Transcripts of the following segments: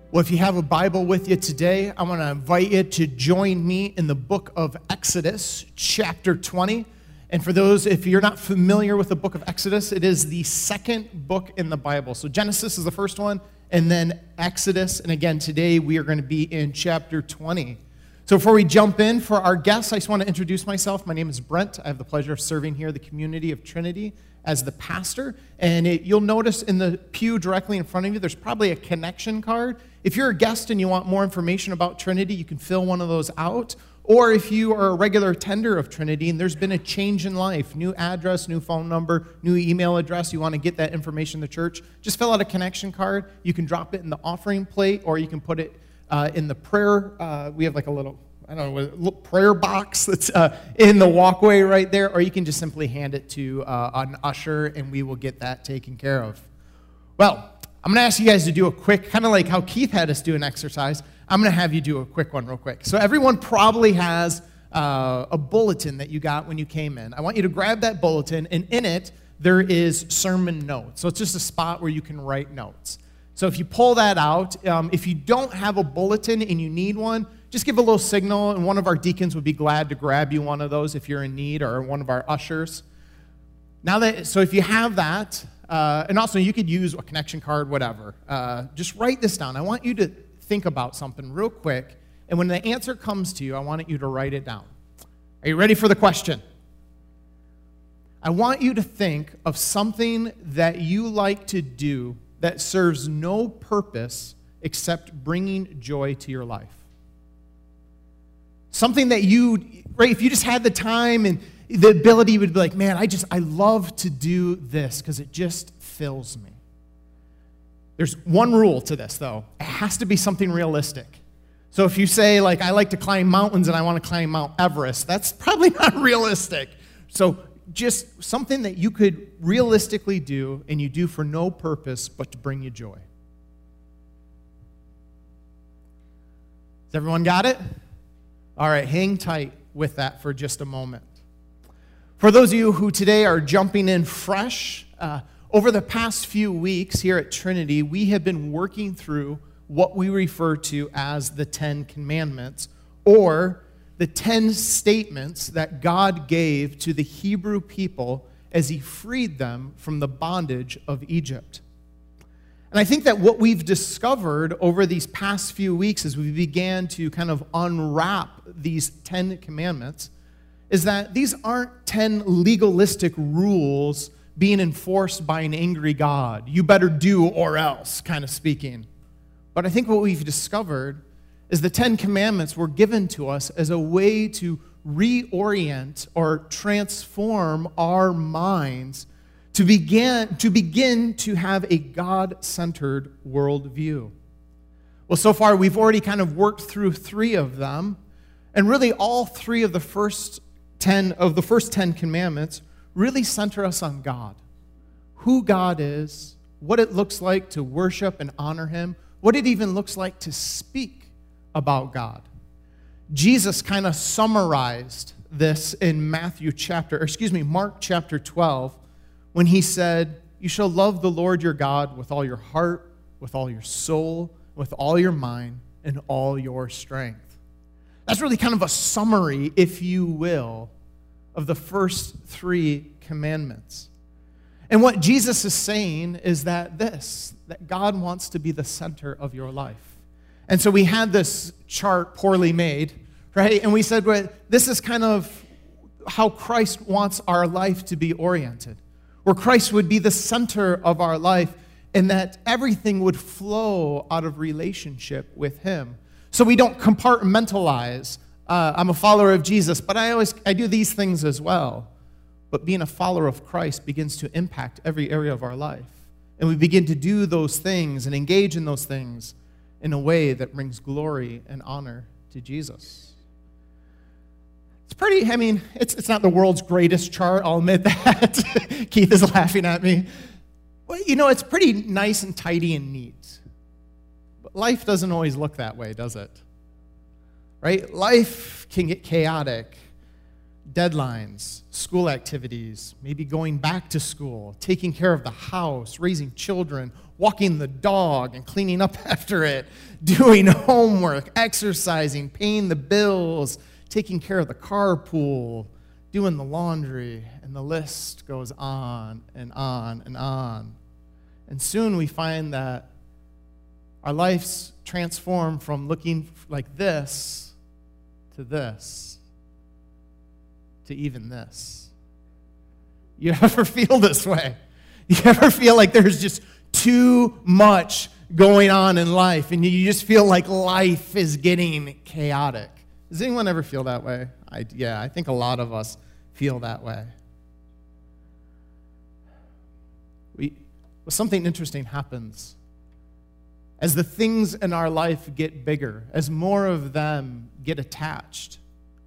Well, if you have a Bible with you today, I want to invite you to join me in the book of Exodus, chapter 20. And for those, if you're not familiar with the book of Exodus, it is the second book in the Bible. So Genesis is the first one, and then Exodus. And again, today we are going to be in chapter 20. So before we jump in, for our guests, I just want to introduce myself. My name is Brent. I have the pleasure of serving here at the community of Trinity as the pastor. And you'll notice in the pew directly in front of you, there's probably a connection card. If you're a guest and you want more information about Trinity, you can fill one of those out. Or if you are a regular attender of Trinity and there's been a change in life, new address, new phone number, new email address, you want to get that information to the church, just fill out a connection card. You can drop it in the offering plate, or you can put it in the prayer. We have like a little, prayer box that's in the walkway right there, or you can just simply hand it to an usher, and we will get that taken care of. Well, I'm going to ask you guys to do a quick, kind of like how Keith had us do an exercise, I'm going to have you do a quick one real quick. So everyone probably has a bulletin that you got when you came in. I want you to grab that bulletin, and in it, there is sermon notes. So it's just a spot where you can write notes. So if you pull that out, if you don't have a bulletin and you need one, just give a little signal, and one of our deacons would be glad to grab you one of those if you're in need, or one of our ushers. So if you have that, and also you could use a connection card, whatever, just write this down. I want you to think about something real quick, and when the answer comes to you, I want you to write it down. Are you ready for the question? I want you to think of something that you like to do that serves no purpose except bringing joy to your life. Something that if you just had the time and the ability, you would be like, man, I love to do this because it just fills me. There's one rule to this, though. It has to be something realistic. So if you say, like, I like to climb mountains and I want to climb Mount Everest, that's probably not realistic. So just something that you could realistically do, and you do for no purpose but to bring you joy. Has everyone got it? All right, hang tight with that for just a moment. For those of you who today are jumping in fresh, over the past few weeks here at Trinity, we have been working through what we refer to as the 10 Commandments, or the 10 statements that God gave to the Hebrew people as he freed them from the bondage of Egypt. And I think that what we've discovered over these past few weeks as we began to kind of unwrap these 10 Commandments is that these aren't 10 legalistic rules being enforced by an angry God. You better do or else, kind of speaking. But I think what we've discovered is the 10 Commandments were given to us as a way to reorient or transform our minds to begin to have a God-centered worldview. Well, so far we've already kind of worked through 3 of them, and really all 3 of the first 10 Commandments really center us on God. Who God is, what it looks like to worship and honor him, what it even looks like to speak about God. Jesus kind of summarized this in Mark chapter 12, when he said, "You shall love the Lord your God with all your heart, with all your soul, with all your mind, and all your strength." That's really kind of a summary, if you will, of the first 3 commandments. And what Jesus is saying is that God wants to be the center of your life. And so we had this chart poorly made, right? And we said, well, this is kind of how Christ wants our life to be oriented, where Christ would be the center of our life, and that everything would flow out of relationship with him. So we don't compartmentalize, I'm a follower of Jesus, but I do these things as well. But being a follower of Christ begins to impact every area of our life. And we begin to do those things and engage in those things in a way that brings glory and honor to Jesus. It's not the world's greatest chart, I'll admit that. Keith is laughing at me. Well, it's pretty nice and tidy and neat. But life doesn't always look that way, does it? Right? Life can get chaotic. deadlines, school activities, maybe going back to school, taking care of the house, raising children, walking the dog and cleaning up after it, doing homework, exercising, paying the bills, taking care of the carpool, doing the laundry, and the list goes on and on and on. And soon we find that our lives transform from looking like this to this to even this. You ever feel this way? You ever feel like there's just too much going on in life and you just feel like life is getting chaotic? Does anyone ever feel that way? I think a lot of us feel that way. Something interesting happens. As the things in our life get bigger, as more of them get attached,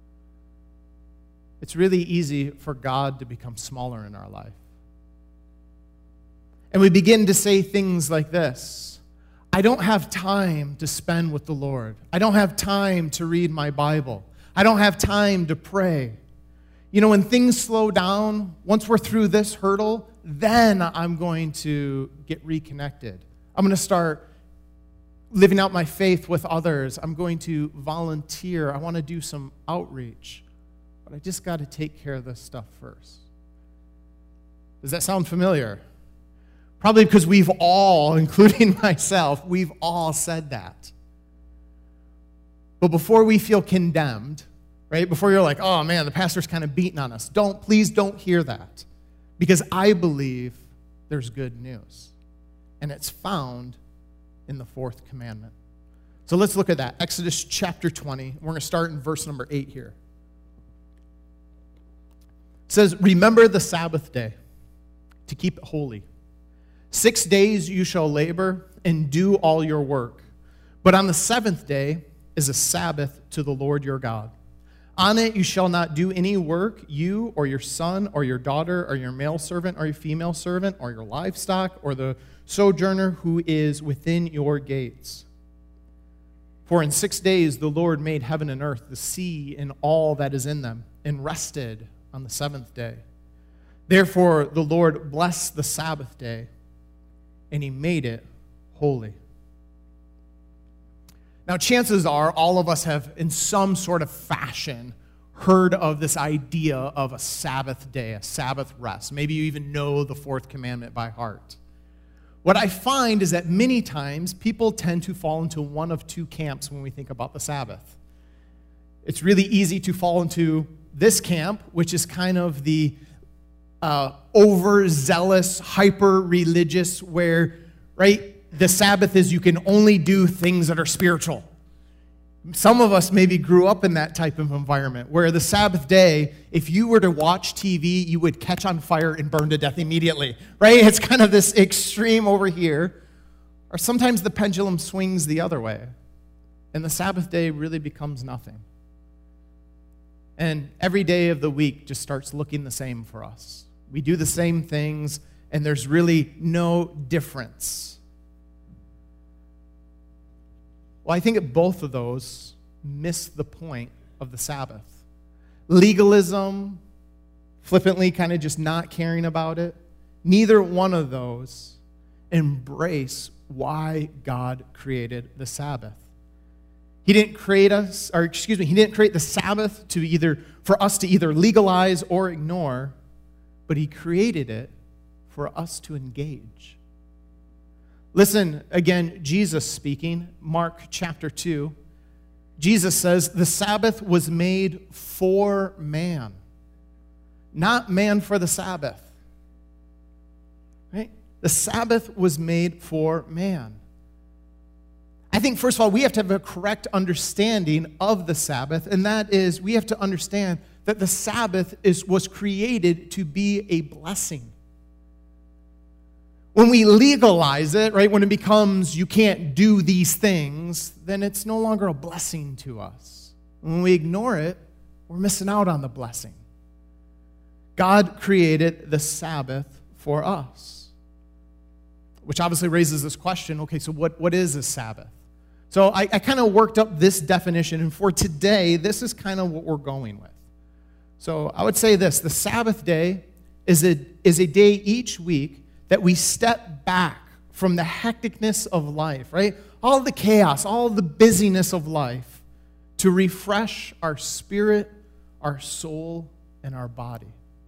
it's really easy for God to become smaller in our life. And we begin to say things like this: I don't have time to spend with the Lord. I don't have time to read my Bible. I don't have time to pray. You know, when things slow down, once we're through this hurdle, then I'm going to get reconnected. I'm going to start living out my faith with others. I'm going to volunteer. I want to do some outreach. But I just got to take care of this stuff first. Does that sound familiar? Probably because we've all, including myself, we've all said that. But before we feel condemned, right, before you're like, oh man, the pastor's kind of beating on us, please don't hear that. Because I believe there's good news. And it's found in the fourth commandment. So let's look at that. Exodus chapter 20. We're going to start in verse number 8 here. It says, remember the Sabbath day to keep it holy. 6 days you shall labor and do all your work. But on the seventh day is a Sabbath to the Lord your God. On it you shall not do any work, you or your son or your daughter or your male servant or your female servant or your livestock or the sojourner who is within your gates. For in 6 days the Lord made heaven and earth, the sea and all that is in them, and rested on the seventh day. Therefore the Lord blessed the Sabbath day, and he made it holy. Now, chances are all of us have, in some sort of fashion, heard of this idea of a Sabbath day, a Sabbath rest. Maybe you even know the fourth commandment by heart. What I find is that many times people tend to fall into one of two camps when we think about the Sabbath. It's really easy to fall into this camp, which is kind of the overzealous, hyper-religious, where, right, the Sabbath is you can only do things that are spiritual. Some of us maybe grew up in that type of environment where the Sabbath day, if you were to watch TV, you would catch on fire and burn to death immediately, right? It's kind of this extreme over here. Or sometimes the pendulum swings the other way, and the Sabbath day really becomes nothing. And every day of the week just starts looking the same for us. We do the same things, and there's really no difference. Well, I think that both of those miss the point of the Sabbath. Legalism, flippantly kind of just not caring about it, neither one of those embrace why God created the Sabbath. He didn't create he didn't create the Sabbath for us to either legalize or ignore, but he created it for us to engage. Listen, again, Jesus speaking, Mark chapter 2. Jesus says, the Sabbath was made for man, not man for the Sabbath. Right? The Sabbath was made for man. I think, first of all, we have to have a correct understanding of the Sabbath, and that is we have to understand that the Sabbath was created to be a blessing. When we legalize it, right, when it becomes you can't do these things, then it's no longer a blessing to us. When we ignore it, we're missing out on the blessing. God created the Sabbath for us, which obviously raises this question, okay, so what is a Sabbath? So I kind of worked up this definition, and for today, this is kind of what we're going with. So I would say this: the Sabbath day is a day each week that we step back from the hecticness of life, right? All the chaos, all the busyness of life, to refresh our spirit, our soul, and our body.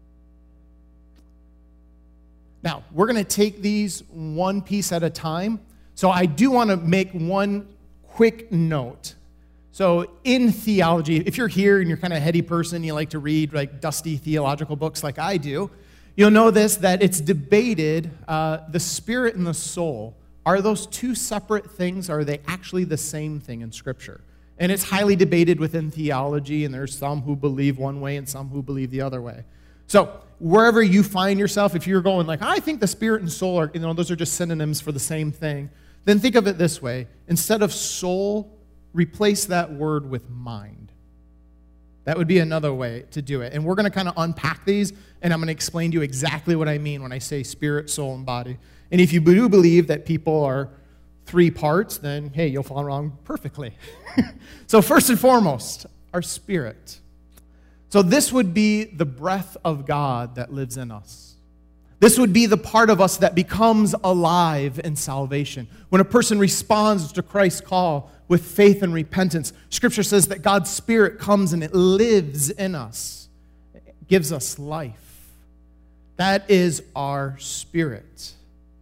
Now, we're going to take these one piece at a time. So I do want to make one quick note. So in theology, if you're here and you're kind of a heady person, you like to read like dusty theological books like I do, you'll know this, that it's debated, the spirit and the soul, are those two separate things, or are they actually the same thing in Scripture? And it's highly debated within theology, and there's some who believe one way and some who believe the other way. So wherever you find yourself, if you're going like, I think the spirit and soul are, those are just synonyms for the same thing, then think of it this way. Instead of soul, replace that word with mind. That would be another way to do it. And we're going to kind of unpack these, and I'm going to explain to you exactly what I mean when I say spirit, soul, and body. And if you do believe that people are three parts, then, hey, you'll follow along perfectly. So first and foremost, our spirit. So this would be the breath of God that lives in us. This would be the part of us that becomes alive in salvation. When a person responds to Christ's call with faith and repentance, Scripture says that God's Spirit comes and it lives in us. It gives us life. That is our spirit.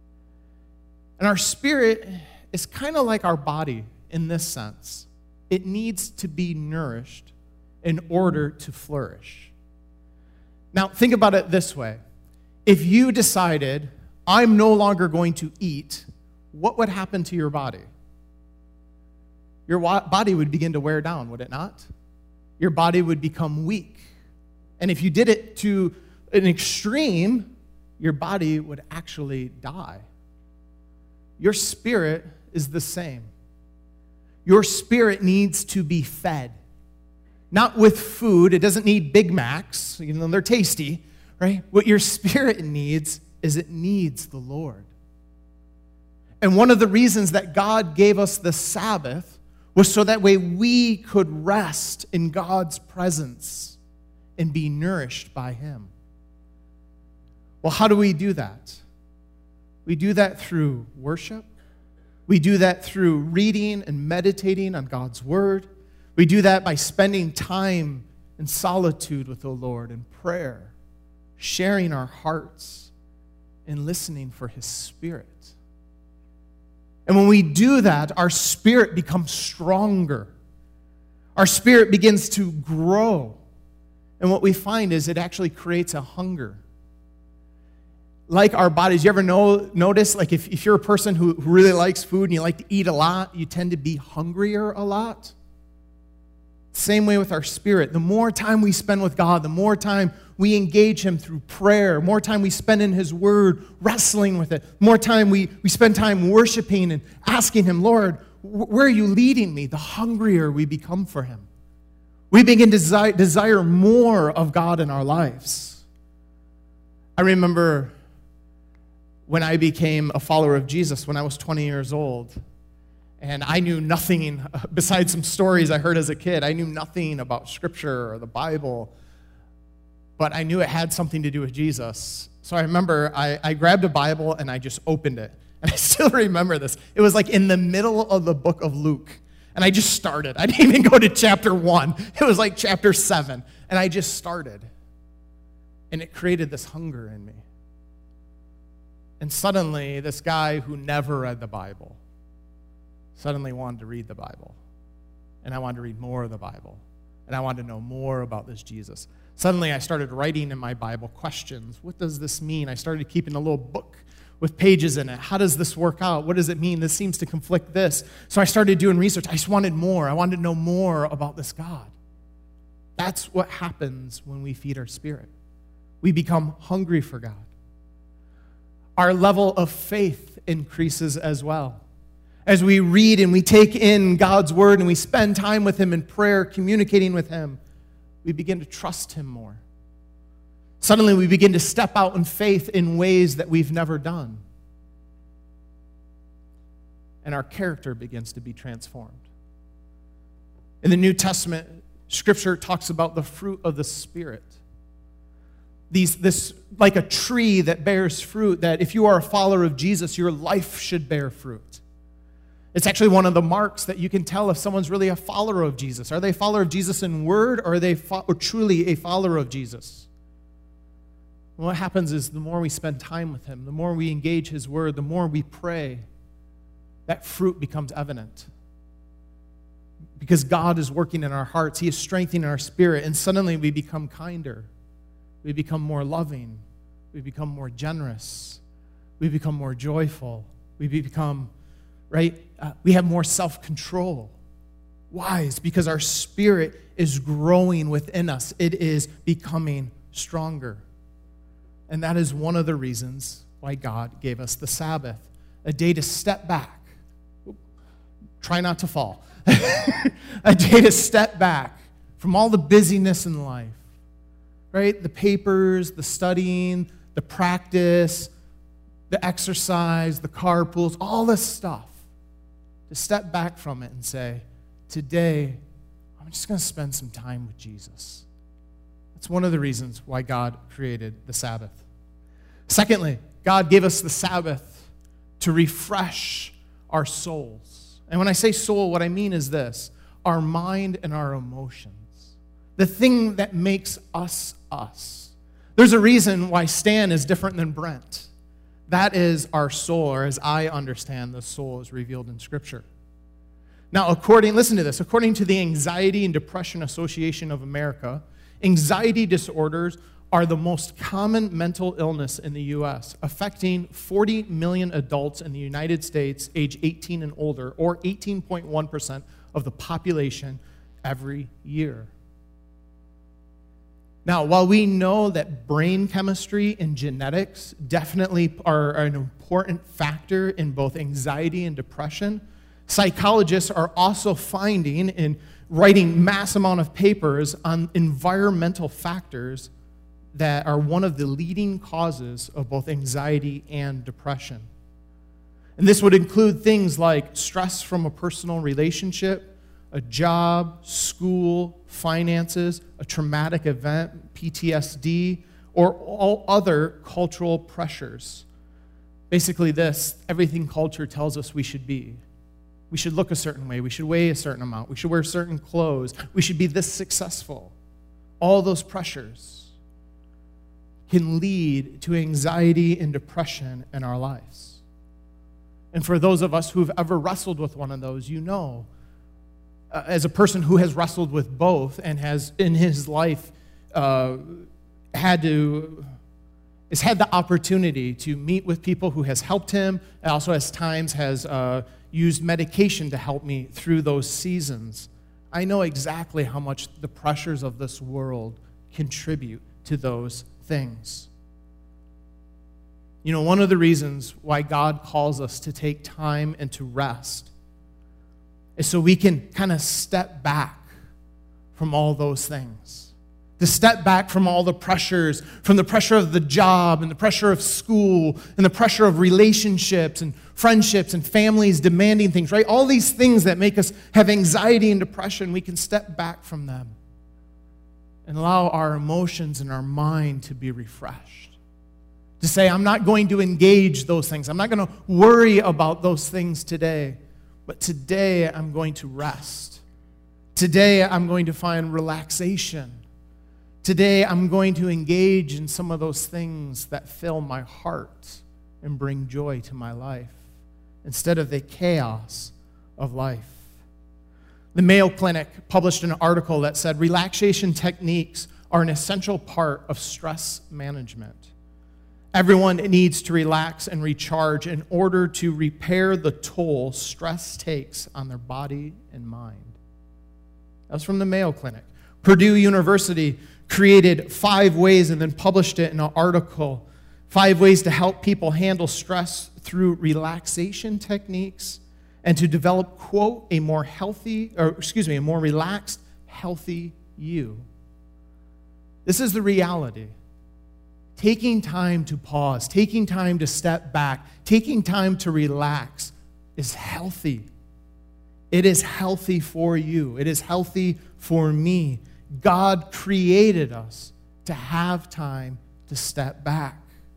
And our spirit is kind of like our body in this sense. It needs to be nourished in order to flourish. Now, think about it this way. If you decided, I'm no longer going to eat, what would happen to your body? Your body would begin to wear down, would it not? Your body would become weak. And if you did it to an extreme, your body would actually die. Your spirit is the same. Your spirit needs to be fed. Not with food. It doesn't need Big Macs, even though they're tasty. Right? What your spirit needs is it needs the Lord. And one of the reasons that God gave us the Sabbath was so that way we could rest in God's presence and be nourished by Him. Well, how do we do that? We do that through worship. We do that through reading and meditating on God's Word. We do that by spending time in solitude with the Lord in prayer, sharing our hearts, and listening for His Spirit. And when we do that, our spirit becomes stronger. Our spirit begins to grow. And what we find is it actually creates a hunger. Like our bodies, you ever notice, like if you're a person who really likes food and you like to eat a lot, you tend to be hungrier a lot? Same way with our spirit. The more time we spend with God, the more time we engage Him through prayer, more time we spend in His Word, wrestling with it, more time we spend time worshiping and asking Him, Lord, where are you leading me? The hungrier we become for Him. We begin to desire more of God in our lives. I remember when I became a follower of Jesus when I was 20 years old. And I knew nothing, besides some stories I heard as a kid, I knew nothing about Scripture or the Bible, but I knew it had something to do with Jesus. So I remember I grabbed a Bible and I just opened it. And I still remember this. It was like in the middle of the book of Luke. And I just started. I didn't even go to chapter 1. It was like chapter 7. And I just started. And it created this hunger in me. And suddenly, this guy who never read the Bible suddenly wanted to read the Bible. And I wanted to read more of the Bible. And I wanted to know more about this Jesus. Suddenly I started writing in my Bible questions. What does this mean? I started keeping a little book with pages in it. How does this work out? What does it mean? This seems to conflict this. So I started doing research. I just wanted more. I wanted to know more about this God. That's what happens when we feed our spirit. We become hungry for God. Our level of faith increases as well. As we read and we take in God's Word and we spend time with Him in prayer, communicating with Him, we begin to trust Him more. Suddenly we begin to step out in faith in ways that we've never done. And our character begins to be transformed. In the New Testament, Scripture talks about the fruit of the Spirit. this like a tree that bears fruit, that if you are a follower of Jesus, your life should bear fruit. It's actually one of the marks that you can tell if someone's really a follower of Jesus. Are they a follower of Jesus in word, or are they truly a follower of Jesus? And what happens is the more we spend time with him, the more we engage his word, the more we pray, that fruit becomes evident. Because God is working in our hearts. He is strengthening our spirit, and suddenly we become kinder. We become more loving. We become more generous. We become more joyful. We become, we have more self-control. Why? It's because our spirit is growing within us. It is becoming stronger. And that is one of the reasons why God gave us the Sabbath, a day to step back. Try not to fall. A day to step back from all the busyness in life, right? The papers, the studying, the practice, the exercise, the carpools, all this stuff. To step back from it and say, today, I'm just going to spend some time with Jesus. That's one of the reasons why God created the Sabbath. Secondly, God gave us the Sabbath to refresh our souls. And when I say soul, what I mean is this: our mind and our emotions. The thing that makes us us. There's a reason why Stan is different than Brent. That is our soul, or as I understand the soul is revealed in Scripture. Now, listen to this, according to the Anxiety and Depression Association of America, anxiety disorders are the most common mental illness in the U.S., affecting 40 million adults in the United States age 18 and older, or 18.1% of the population every year. Now, while we know that brain chemistry and genetics definitely are an important factor in both anxiety and depression, psychologists are also finding and writing mass amount of papers on environmental factors that are one of the leading causes of both anxiety and depression. And this would include things like stress from a personal relationship, a job, school, finances, a traumatic event, PTSD, or all other cultural pressures. Basically everything culture tells us we should be. We should look a certain way. We should weigh a certain amount. We should wear certain clothes. We should be this successful. All those pressures can lead to anxiety and depression in our lives. And for those of us who've ever wrestled with one of those, you know, as a person who has wrestled with both and has in his life had the opportunity to meet with people who has helped him, and also at times has used medication to help me through those seasons. I know exactly how much the pressures of this world contribute to those things. You know, one of the reasons why God calls us to take time and to rest is so we can kind of step back from all those things. To step back from all the pressures, from the pressure of the job and the pressure of school and the pressure of relationships and friendships and families demanding things, right? All these things that make us have anxiety and depression, we can step back from them and allow our emotions and our mind to be refreshed. To say, I'm not going to engage those things. I'm not going to worry about those things today. But today I'm going to rest. Today I'm going to find relaxation. Today I'm going to engage in some of those things that fill my heart and bring joy to my life instead of the chaos of life. The Mayo Clinic published an article that said relaxation techniques are an essential part of stress management. Everyone needs to relax and recharge in order to repair the toll stress takes on their body and mind. That was from the Mayo Clinic. Purdue University created 5 ways and then published it in an article, 5 ways to help people handle stress through relaxation techniques and to develop, quote, a more relaxed, healthy you. This is the reality. Taking time to pause, taking time to step back, taking time to relax is healthy. It is healthy for you. It is healthy for me. God created us to have time to step back.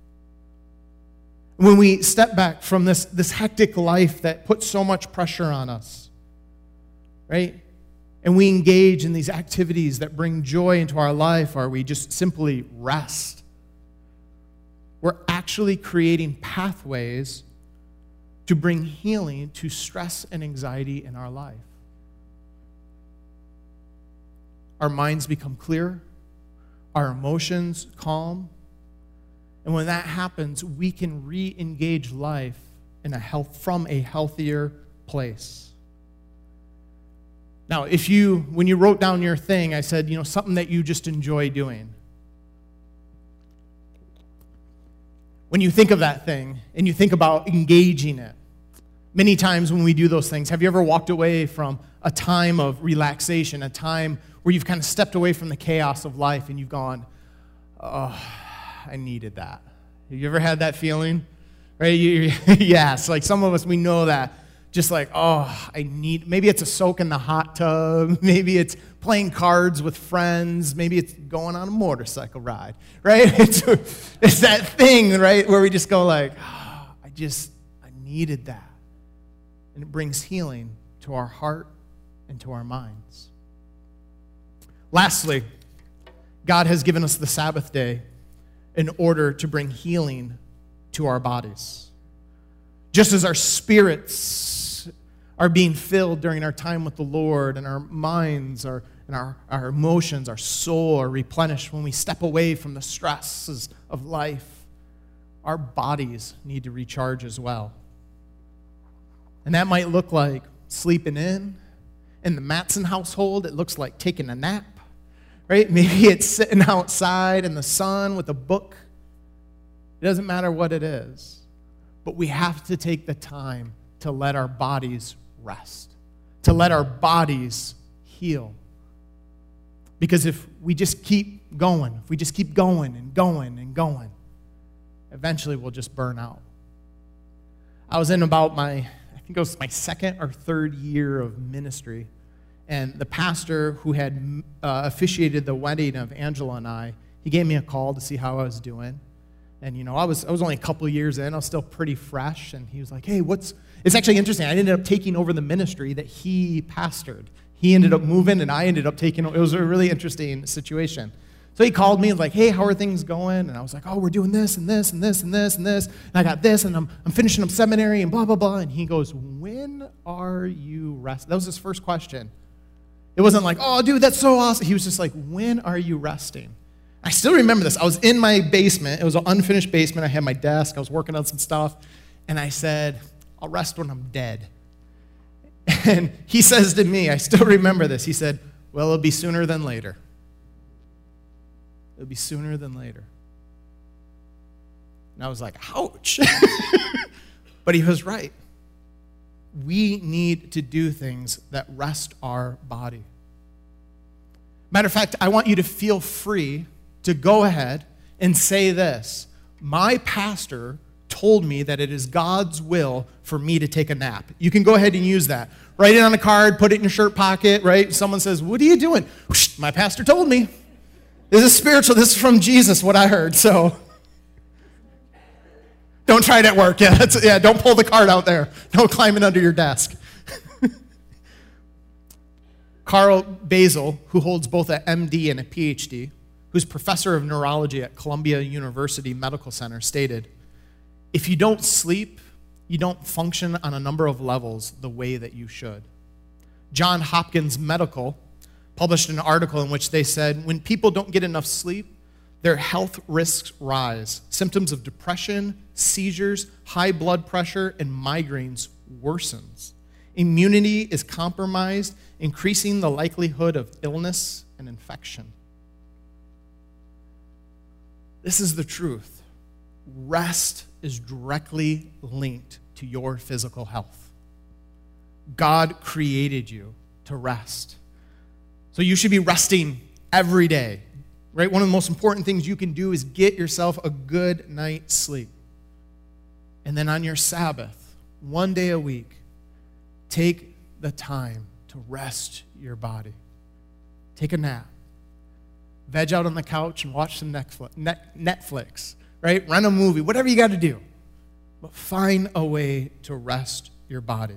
When we step back from this hectic life that puts so much pressure on us, right? And we engage in these activities that bring joy into our life, or we just simply rest, we're actually creating pathways to bring healing to stress and anxiety in our life. Our minds become clear, our emotions calm, and when that happens, we can re-engage life from a healthier place. Now, when you wrote down your thing, I said, something that you just enjoy doing. When you think of that thing and you think about engaging it, many times when we do those things, have you ever walked away from a time of relaxation, a time where you've kind of stepped away from the chaos of life and you've gone, oh, I needed that. Have you ever had that feeling? Right? Yes, like some of us, we know that. Just like, maybe it's a soak in the hot tub. Maybe it's playing cards with friends. Maybe it's going on a motorcycle ride, right? It's that thing, right, where we just go like, I needed that. And it brings healing to our heart and to our minds. Lastly, God has given us the Sabbath day in order to bring healing to our bodies. Just as our spirits are being filled during our time with the Lord, and our minds and our emotions, our soul are replenished when we step away from the stresses of life, our bodies need to recharge as well. And that might look like sleeping in. In the Matson household, it looks like taking a nap. Right? Maybe it's sitting outside in the sun with a book. It doesn't matter what it is. But we have to take the time to let our bodies rest, to let our bodies heal. Because if we just keep going, and going, eventually we'll just burn out. I was in about I think it was my second or third year of ministry. And the pastor who had officiated the wedding of Angela and I, he gave me a call to see how I was doing. And, I was only a couple years in. I was still pretty fresh. And he was like, hey, it's actually interesting. I ended up taking over the ministry that he pastored. He ended up moving, and I ended up taking over. It was a really interesting situation. So he called me and was like, hey, how are things going? And I was like, we're doing this and this and this and this and this. And I got this, and I'm finishing up seminary and blah, blah, blah. And he goes, when are you resting? That was his first question. It wasn't like, oh, dude, that's so awesome. He was just like, when are you resting? I still remember this. I was in my basement. It was an unfinished basement. I had my desk. I was working on some stuff. And I said, I'll rest when I'm dead. And he says to me, I still remember this. He said, well, it'll be sooner than later. It'll be sooner than later. And I was like, ouch. But he was right. We need to do things that rest our body. Matter of fact, I want you to feel free to go ahead and say this. My pastor told me that it is God's will for me to take a nap. You can go ahead and use that. Write it on a card, put it in your shirt pocket, right? Someone says, what are you doing? Whoosh, my pastor told me. This is spiritual. This is from Jesus, what I heard. So don't try it at work. Yeah, don't pull the card out there. Don't climb it under your desk. Carl Basil, who holds both an MD and a PhD, who's professor of neurology at Columbia University Medical Center, stated, if you don't sleep, you don't function on a number of levels the way that you should. John Hopkins Medical published an article in which they said, when people don't get enough sleep, their health risks rise. Symptoms of depression, seizures, high blood pressure, and migraines worsens. Immunity is compromised, increasing the likelihood of illness and infection. This is the truth. Rest is directly linked to your physical health. God created you to rest. So you should be resting every day. Right? One of the most important things you can do is get yourself a good night's sleep. And then on your Sabbath, one day a week, take the time to rest your body. Take a nap. Veg out on the couch and watch some Netflix, right? Rent a movie, whatever you got to do. But find a way to rest your body.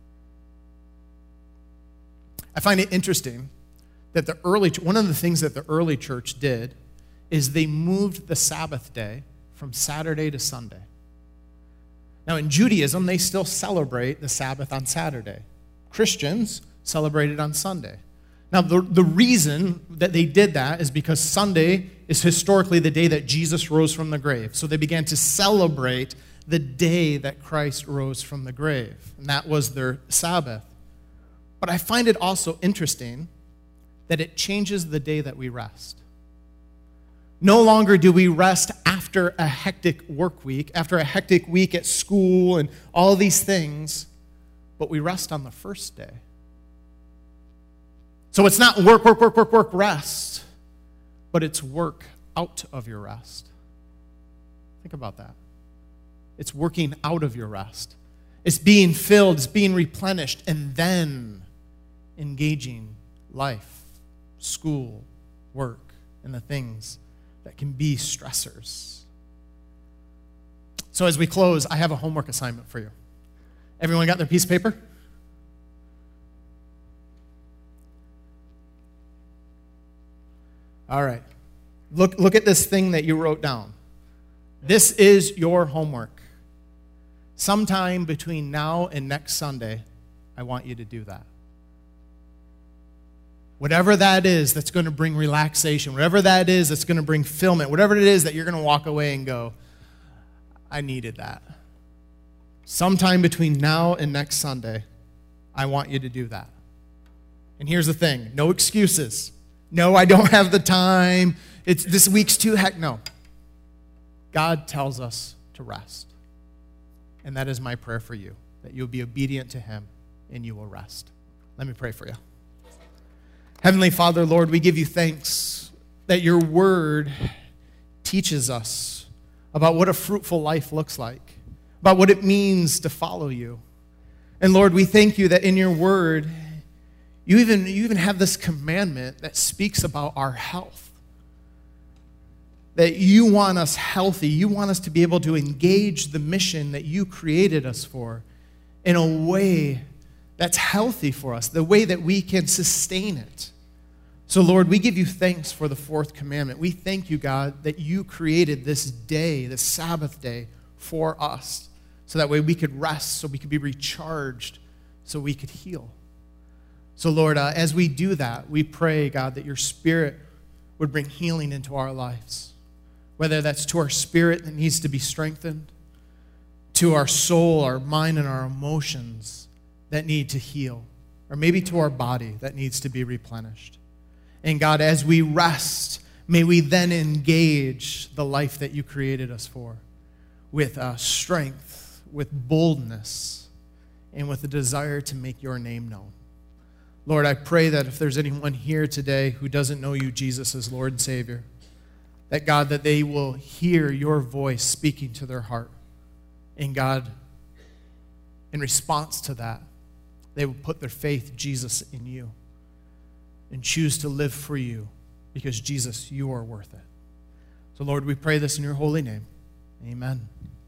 I find it interesting that one of the things that the early church did is they moved the Sabbath day from Saturday to Sunday. Now, in Judaism, they still celebrate the Sabbath on Saturday. Christians celebrate it on Sunday. Now, the reason that they did that is because Sunday is historically the day that Jesus rose from the grave. So they began to celebrate the day that Christ rose from the grave, and that was their Sabbath. But I find it also interesting that it changes the day that we rest. No longer do we rest after a hectic work week, after a hectic week at school and all these things, but we rest on the first day. So it's not work, rest, but it's work out of your rest. Think about that. It's working out of your rest. It's being filled, it's being replenished, and then engaging life, school, work, and the things that can be stressors. So as we close, I have a homework assignment for you. Everyone got their piece of paper? All right. Look at this thing that you wrote down. This is your homework. Sometime between now and next Sunday, I want you to do that. Whatever that is that's going to bring relaxation, whatever that is that's going to bring fulfillment, whatever it is that you're going to walk away and go, I needed that. Sometime between now and next Sunday, I want you to do that. And here's the thing, no excuses. No, I don't have the time. This week's too hectic. No. God tells us to rest. And that is my prayer for you, that you'll be obedient to him and you will rest. Let me pray for you. Heavenly Father, Lord, we give you thanks that your word teaches us about what a fruitful life looks like, about what it means to follow you. And Lord, we thank you that in your word, you even have this commandment that speaks about our health. That you want us healthy. You want us to be able to engage the mission that you created us for in a way that's healthy for us, the way that we can sustain it. So, Lord, we give you thanks for the fourth commandment. We thank you, God, that you created this day, this Sabbath day, for us, so that way we could rest, so we could be recharged, so we could heal. So, Lord, as we do that, we pray, God, that your Spirit would bring healing into our lives, whether that's to our spirit that needs to be strengthened, to our soul, our mind, and our emotions that need to heal, or maybe to our body that needs to be replenished. And God, as we rest, may we then engage the life that you created us for with strength, with boldness, and with a desire to make your name known. Lord, I pray that if there's anyone here today who doesn't know you, Jesus, as Lord and Savior, that God, that they will hear your voice speaking to their heart. And God, in response to that, they will put their faith, Jesus, in you and choose to live for you because, Jesus, you are worth it. So, Lord, we pray this in your holy name. Amen.